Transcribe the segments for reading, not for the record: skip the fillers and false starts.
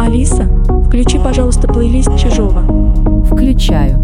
Алиса, включи, пожалуйста, плейлист Чижова. Включаю.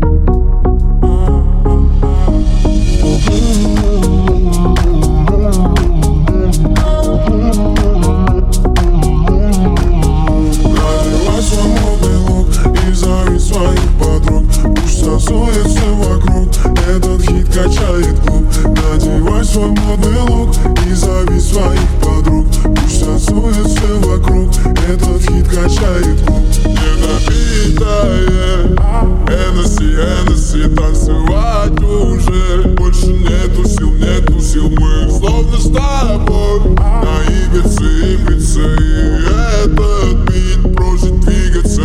Надевай свой модный лук и зови своих подруг. Пусть танцует все вокруг, этот хит качает клуб. Надевай свой модный лук и зови своих подруг. Пусть танцует все вокруг, этот хит качает клуб. Недопитая Hennessy, танцевать уже больше нету сил, мы словно с тобой на Ибице, и этот бит просит двигаться.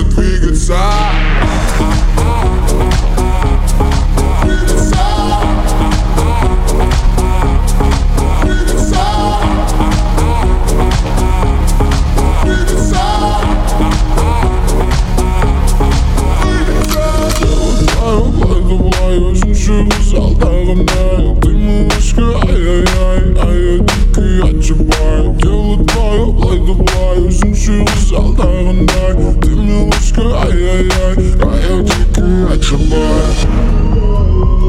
Ты малышка, ай-яй-яй, а я дикий отчебай. Делаю твою плай-да-плай, жемчуг золотая. Ты малышка, ай-яй-яй, а я дикий отчебай.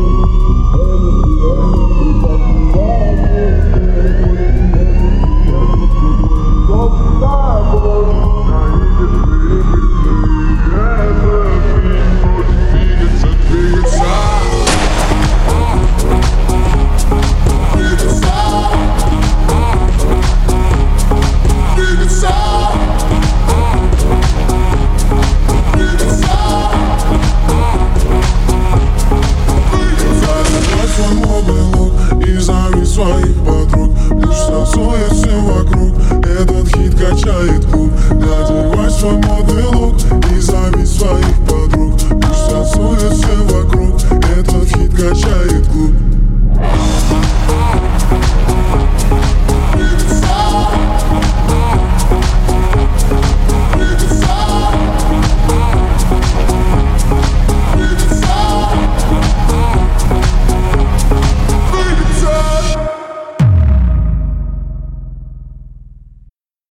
Своих подруг, пусть танцует все вокруг, этот хит качает клуб. Надевай свой модный лук и зови своих подруг. Пусть танцует все вокруг, этот хит качает